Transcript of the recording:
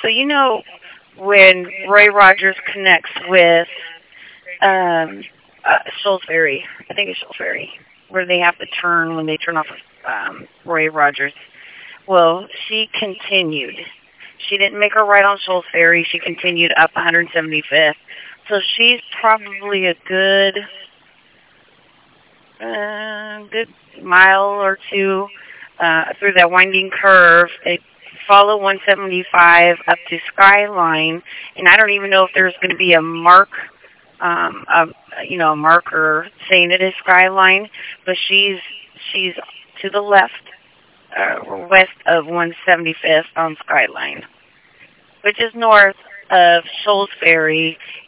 So you know when Roy Rogers connects with um, Shoals Ferry, I think it's Shoals Ferry, where they have to turn when they turn off Roy Rogers. Well, she continued. She didn't make her right on Shoals Ferry. She continued up 175th. So she's probably a good mile or two through that winding curve. They follow 175 up to Skyline, and I don't even know if there's going to be a a marker saying it is Skyline, but she's to the left, west of 175th on Skyline, which is north of Shoals Ferry,